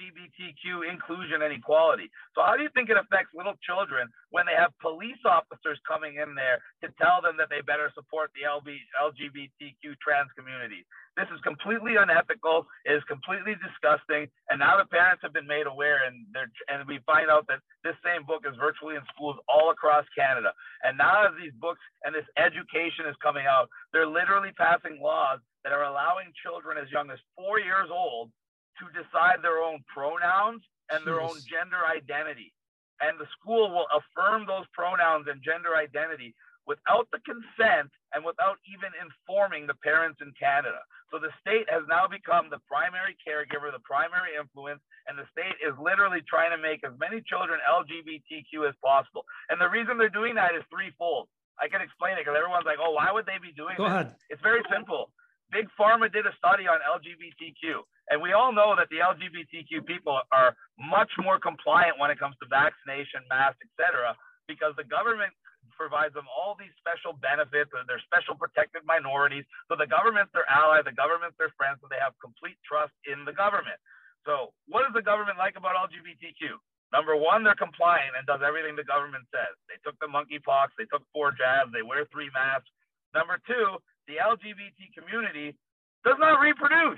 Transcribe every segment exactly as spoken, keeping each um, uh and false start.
G B T Q inclusion and equality. So how do you think it affects little children when they have police officers coming in there to tell them that they better support the L G B T Q trans community? This is completely unethical. It is completely disgusting. And now the parents have been made aware, and they're, and we find out that this same book is virtually in schools all across Canada. And now as these books and this education is coming out, they're literally passing laws that are allowing children as young as four years old to decide their own pronouns and their Jeez. own gender identity. And the school will affirm those pronouns and gender identity without the consent and without even informing the parents in Canada. So the state has now become the primary caregiver, the primary influence, and the state is literally trying to make as many children L G B T Q as possible. And the reason they're doing that is threefold. I can explain it because everyone's like, oh, why would they be doing Go this? ahead. It's very simple. Big Pharma did a study on L G B T Q, and we all know that the L G B T Q people are much more compliant when it comes to vaccination, masks, et cetera, because the government provides them all these special benefits, and they're special protected minorities. So the government's their ally, the government's their friend, so they have complete trust in the government. So what does the government like about L G B T Q? Number one, they're compliant and does everything the government says. They took the monkeypox, they took four jabs, they wear three masks. Number two, the L G B T community does not reproduce.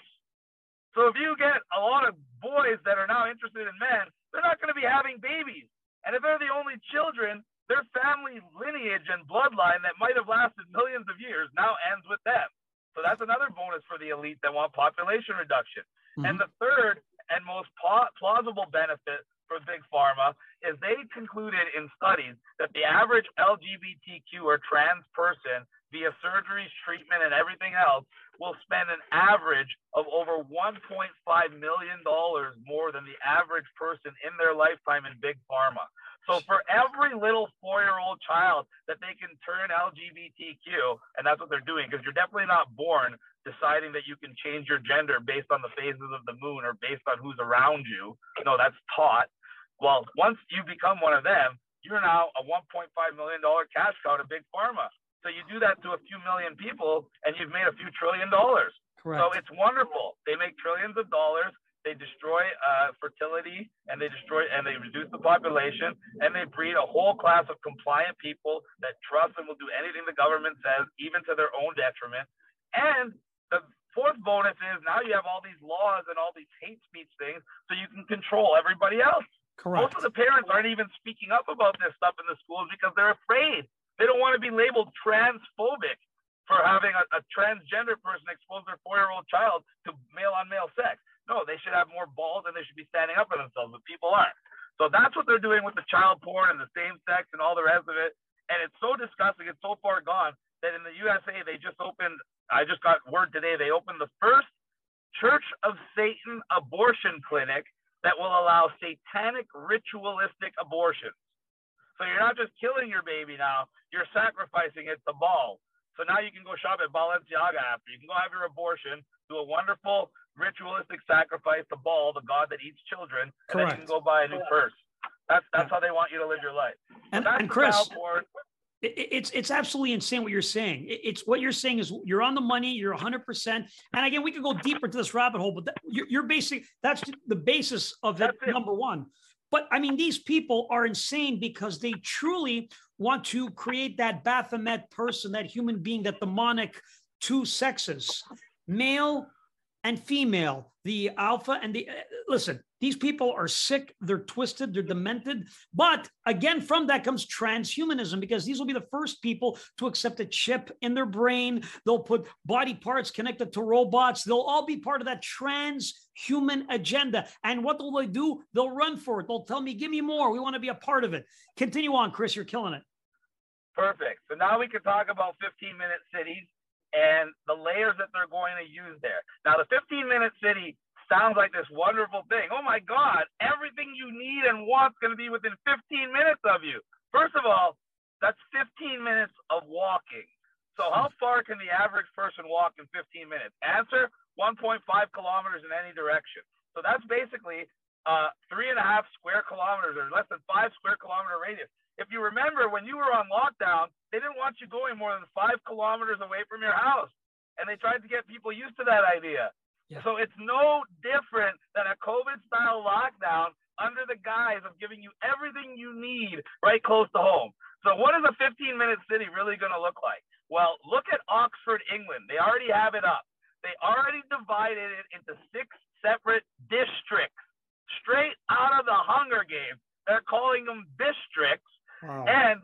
So if you get a lot of boys that are now interested in men, they're not going to be having babies. And if they're the only children, their family lineage and bloodline that might have lasted millions of years now ends with them. So that's another bonus for the elite that want population reduction. Mm-hmm. And the third and most plausible benefit for Big Pharma is they concluded in studies that the average L G B T Q or trans person via surgeries, treatment, and everything else will spend an average of over one point five million dollars more than the average person in their lifetime in Big Pharma. So for every little four-year-old child that they can turn L G B T Q, and that's what they're doing, because you're definitely not born deciding that you can change your gender based on the phases of the moon or based on who's around you. No, that's taught. Well, once you become one of them, you're now a one point five million dollars cash cow to Big Pharma. So you do that to a few million people, and you've made a few trillion dollars. Correct. So it's wonderful. They make trillions of dollars. They destroy uh, fertility, and they destroy and they reduce the population, and they breed a whole class of compliant people that trust and will do anything the government says, even to their own detriment. And the fourth bonus is now you have all these laws and all these hate speech things, so you can control everybody else. Correct. Most of the parents aren't even speaking up about this stuff in the schools because they're afraid. They don't want to be labeled transphobic for having a, a transgender person expose their four-year-old child to male-on-male sex. No, they should have more balls and they should be standing up for themselves, but people aren't. So that's what they're doing with the child porn and the same sex and all the rest of it. And it's so disgusting. It's so far gone that in the U S A, they just opened, I just got word today, they opened the first Church of Satan abortion clinic that will allow satanic ritualistic abortions. So you're not just killing your baby now, you're sacrificing it to Baal. So now you can go shop at Balenciaga after. You can go have your abortion, do a wonderful ritualistic sacrifice to Baal, the god that eats children, and Correct. then you can go buy a new purse. That's that's yeah. how they want you to live your life. And, so and Chris, it, it's it's absolutely insane what you're saying. It, it's what you're saying is you're on the money. You're one hundred percent. And again, we could go deeper into this rabbit hole, but that, you're, you're basic. That's the basis of it, it. Number one. But I mean, these people are insane because they truly want to create that Baphomet person, that human being, that demonic two sexes, male and female, the alpha and the, uh, listen, these people are sick, they're twisted, they're demented. But again, from that comes transhumanism, because these will be the first people to accept a chip in their brain. They'll put body parts connected to robots. They'll all be part of that transhuman agenda. And what will they do? They'll run for it. They'll tell me, give me more. We want to be a part of it. Continue on, Chris, you're killing it. Perfect. So now we can talk about fifteen minute cities and the layers that they're going to use there. Now, the fifteen minute city sounds like this wonderful thing. Oh my God, everything you need and want is going to be within fifteen minutes of you. First of all, that's fifteen minutes of walking. So how far can the average person walk in fifteen minutes? Answer, one point five kilometers in any direction. So that's basically uh, three and a half square kilometers, or less than five square kilometer radius. If you remember, when you were on lockdown, they didn't want you going more than five kilometers away from your house. And they tried to get people used to that idea. Yeah. So it's no different than a COVID-style lockdown under the guise of giving you everything you need right close to home. So what is a fifteen-minute city really going to look like? Well, look at Oxford, England. They already have it up. They already divided it into six separate districts, straight out of the Hunger Games. They're calling them districts. Wow. And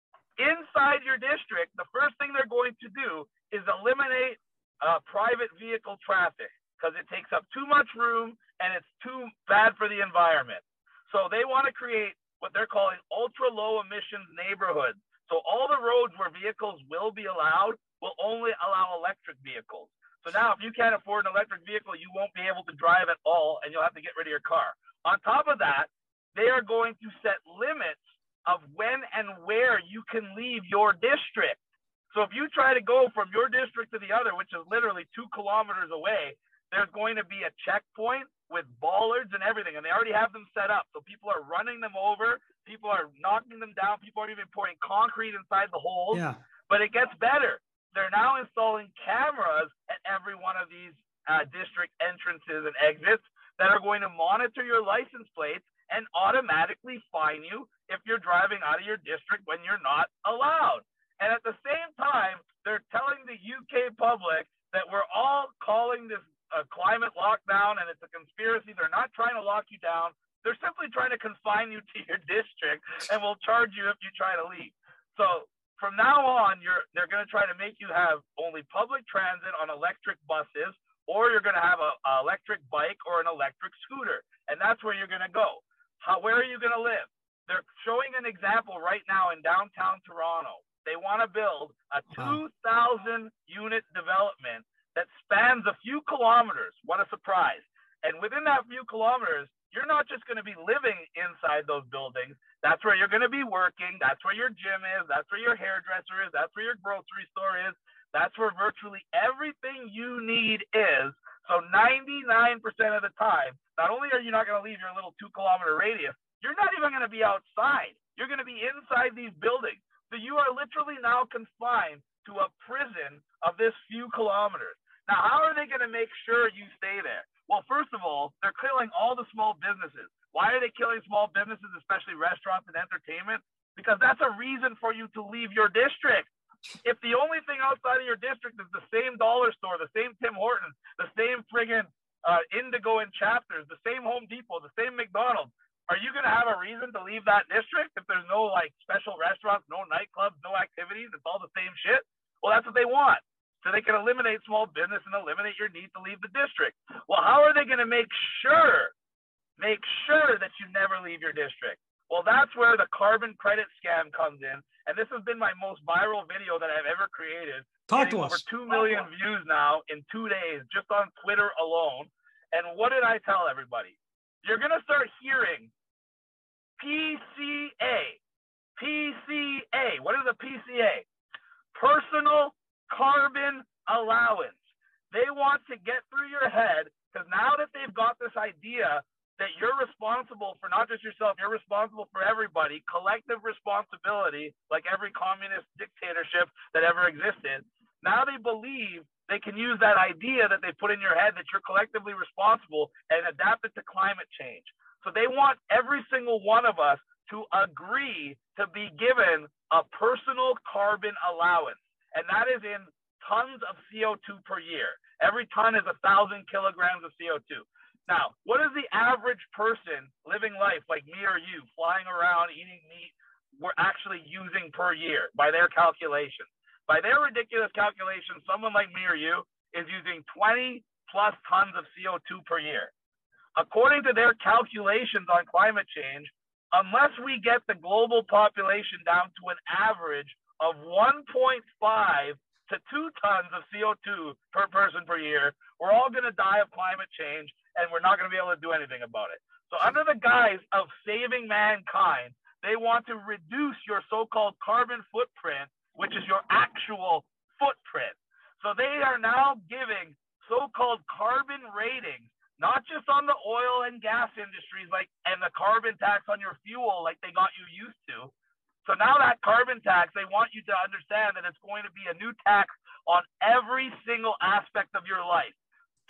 inside your district, the first thing they're going to do is eliminate uh, private vehicle traffic because it takes up too much room and it's too bad for the environment. So they want to create what they're calling ultra low emissions neighborhoods. So all the roads where vehicles will be allowed will only allow electric vehicles. So now if you can't afford an electric vehicle, you won't be able to drive at all and you'll have to get rid of your car. On top of that, they are going to set limits of when and where you can leave your district. So if you try to go from your district to the other, which is literally two kilometers away, there's going to be a checkpoint with bollards and everything, and they already have them set up. So people are running them over, people are knocking them down, people aren't even pouring concrete inside the holes. Yeah. But it gets better. They're now installing cameras at every one of these uh, district entrances and exits that are going to monitor your license plates and automatically fine you if you're driving out of your district when you're not allowed. And at the same time, they're telling the U K public that we're all calling this a climate lockdown and it's a conspiracy. They're not trying to lock you down. They're simply trying to confine you to your district and will charge you if you try to leave. So from now on, you're they're going to try to make you have only public transit on electric buses, or you're going to have a, a electric bike or an electric scooter. And that's where you're going to go. How, where are you going to live? They're showing an example right now in downtown Toronto. They want to build a two thousand unit development that spans a few kilometers. What a surprise. And within that few kilometers, you're not just going to be living inside those buildings. That's where you're going to be working. That's where your gym is. That's where your hairdresser is. That's where your grocery store is. That's where virtually everything you need is. So ninety-nine percent of the time, not only are you not going to leave your little two kilometer radius, you're not even going to be outside. You're going to be inside these buildings. So you are literally now confined to a prison of this few kilometers. Now, how are they going to make sure you stay there? Well, first of all, they're killing all the small businesses. Why are they killing small businesses, especially restaurants and entertainment? Because that's a reason for you to leave your district. If the only thing outside of your district is the same dollar store, the same Tim Hortons, the same friggin' uh, Indigo and Chapters, the same Home Depot, the same McDonald's, are you going to have a reason to leave that district if there's no like special restaurants, no nightclubs, no activities? It's all the same shit. Well, that's what they want. So they can eliminate small business and eliminate your need to leave the district. Well, how are they going to make sure, make sure that you never leave your district? Well, that's where the carbon credit scam comes in. And this has been my most viral video that I've ever created. Talk to over us. two million views now in two days, just on Twitter alone. And what did I tell everybody? You're going to start hearing P C A. P C A. What is a P C A? Personal carbon allowance. They want to get through your head because now that they've got this idea that you're responsible for not just yourself, you're responsible for everybody, collective responsibility, like every communist dictatorship that ever existed. Now they believe they can use that idea that they put in your head that you're collectively responsible and adapt it to climate change. So they want every single one of us to agree to be given a personal carbon allowance. And that is in tons of C O two per year. Every ton is a thousand kilograms of C O two. Now, what is the average person living life like me or you, flying around, eating meat, we're actually using per year by their calculations? By their ridiculous calculations, someone like me or you is using twenty plus tons of C O two per year. According to their calculations on climate change, unless we get the global population down to an average of one point five to two tons of C O two per person per year, we're all going to die of climate change and we're not going to be able to do anything about it. So under the guise of saving mankind, they want to reduce your so-called carbon footprint, which is your actual footprint. So they are now giving so-called carbon ratings, not just on the oil and gas industries like and the carbon tax on your fuel like they got you used to. So now that carbon tax, they want you to understand that it's going to be a new tax on every single aspect of your life.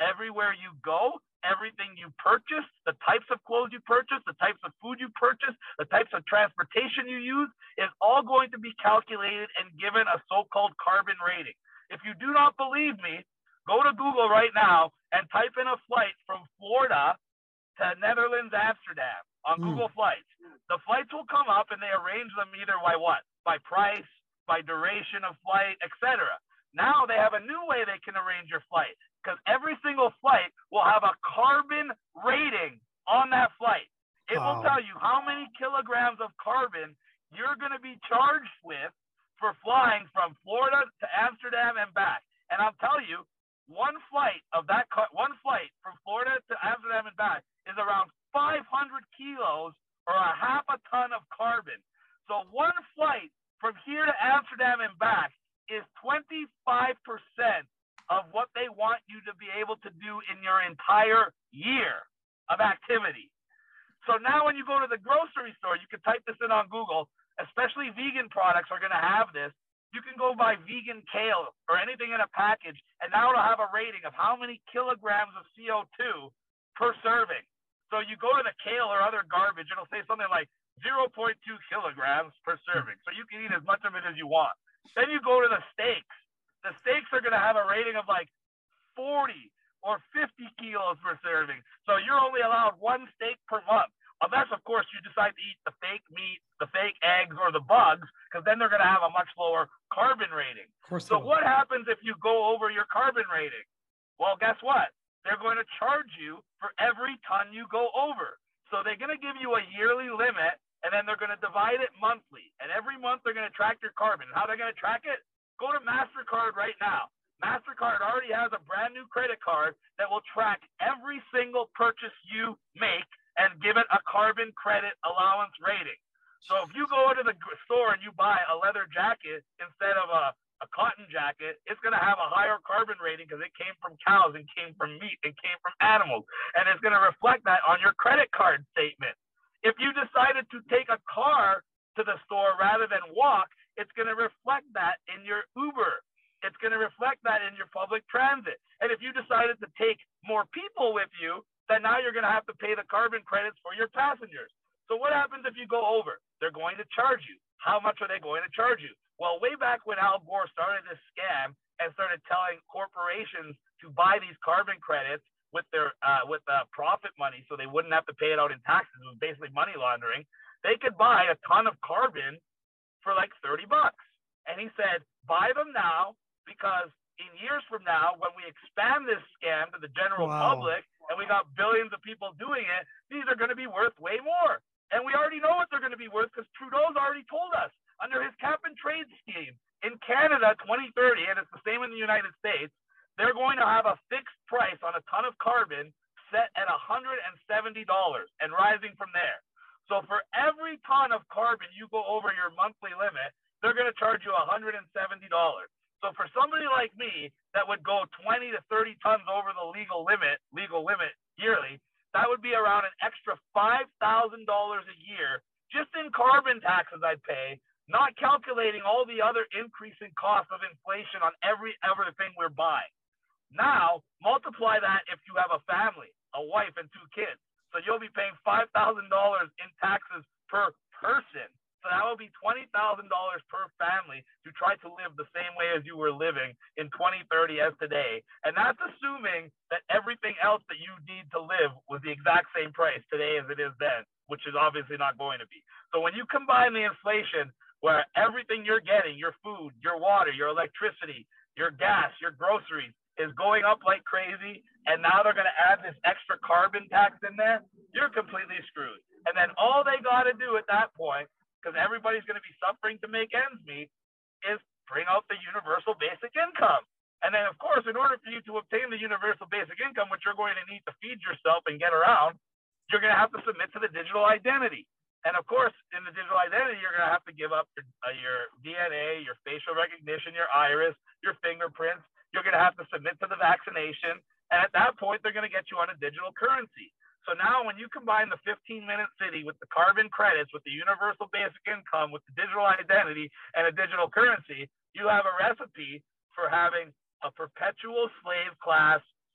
everywhere you go, everything you purchase, the types of clothes you purchase, the types of food you purchase, the types of transportation you use is all going to be calculated and given a so-called carbon rating. If you do not believe me, go to Google right now and type in a flight from Florida to Netherlands, Amsterdam on mm. Google Flights. The flights will come up and they arrange them either by what? By price, by duration of flight, et cetera. Now they have a new way they can arrange your flight, because every single flight will have a carbon rating on that flight. It wow. will tell you how many kilograms of carbon you're going to be charged with for flying from Florida to Amsterdam and back. And I'll tell you, one flight of that one flight from Florida to Amsterdam and back is around five hundred kilos or a half a ton of carbon. So one flight from here to Amsterdam and back is twenty-five percent of what they want you to be able to do in your entire year of activity. So now when you go to the grocery store, you can type this in on Google, especially vegan products are going to have this. You can go buy vegan kale or anything in a package, and now it'll have a rating of how many kilograms of C O two per serving. So you go to the kale or other garbage, it'll say something like zero point two kilograms per serving. So you can eat as much of it as you want. Then you go to the steaks. The steaks are going to have a rating of like forty or fifty kilos per serving. So you're only allowed one steak per month. Unless, of course, you decide to eat the fake meat, the fake eggs, or the bugs, because then they're going to have a much lower carbon rating. So what happens if you go over your carbon rating? Well, guess what? They're going to charge you for every ton you go over. So they're going to give you a yearly limit, and then they're going to divide it monthly. And every month they're going to track your carbon. How are they going to track it? Go to MasterCard right now. MasterCard already has a brand new credit card that will track every single purchase you make and give it a carbon credit allowance rating. So if you go into the store and you buy a leather jacket instead of a, a cotton jacket, it's going to have a higher carbon rating because it came from cows and came from meat and came from animals. And it's going to reflect that on your credit card statement. If you decided to take a car to the store rather than walk, it's going to reflect that in your Uber. It's going to reflect that in your public transit. And if you decided to take more people with you, then now you're going to have to pay the carbon credits for your passengers. So what happens if you go over? They're going to charge you. How much are they going to charge you? Well, way back when Al Gore started this scam and started telling corporations to buy these carbon credits with their uh, with uh, profit money so they wouldn't have to pay it out in taxes, it was basically money laundering, they could buy a ton of carbon for like thirty bucks. And he said, buy them now, because in years from now, when we expand this scam to the general wow. public and we got billions of people doing it, these are going to be worth way more. And we already know what they're going to be worth because Trudeau's already told us under his cap and trade scheme in Canada twenty thirty, and it's the same in the United States, they're going to have a fixed price on a ton of carbon set at one hundred seventy dollars and rising from there. So for every ton of carbon you go over your monthly limit, they're going to charge you one hundred seventy dollars. So for somebody like me that would go twenty to thirty tons over the legal limit, legal limit yearly, that would be around an extra five thousand dollars a year just in carbon taxes I'd pay, not calculating all the other increasing costs of inflation on every everything we're buying. Now, multiply that if you have a family, a wife and two kids. So you'll be paying five thousand dollars in taxes per person. So that will be twenty thousand dollars per family to try to live the same way as you were living in twenty thirty as today. And that's assuming that everything else that you need to live was the exact same price today as it is then, which is obviously not going to be. So when you combine the inflation where everything you're getting, your food, your water, your electricity, your gas, your groceries is going up like crazy, and now they're going to add this extra carbon tax in there, you're completely screwed. And then all they got to do at that point, because everybody's going to be suffering to make ends meet, is bring out the universal basic income. And then, of course, in order for you to obtain the universal basic income, which you're going to need to feed yourself and get around, you're going to have to submit to the digital identity. And, of course, in the digital identity, you're going to have to give up your, uh, your D N A, your facial recognition, your iris, your fingerprints. You're going to have to submit to the vaccination. And at that point, they're going to get you on a digital currency. So now when you combine the fifteen-minute city with the carbon credits, with the universal basic income, with the digital identity and a digital currency, you have a recipe for having a perpetual slave class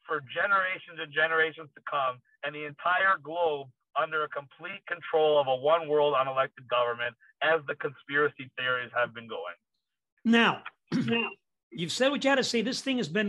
for generations and generations to come, and the entire globe under a complete control of a one world unelected government, as the conspiracy theories have been going. Now, you've said what you had to say. This thing has been